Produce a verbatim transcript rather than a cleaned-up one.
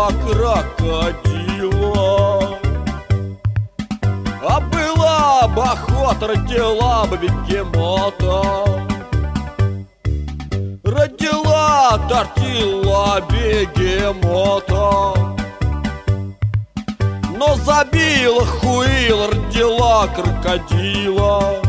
родила крокодила. А была бы охота, родила бы бегемота. Родила тортила бегемота. Но забила хуила, родила крокодила.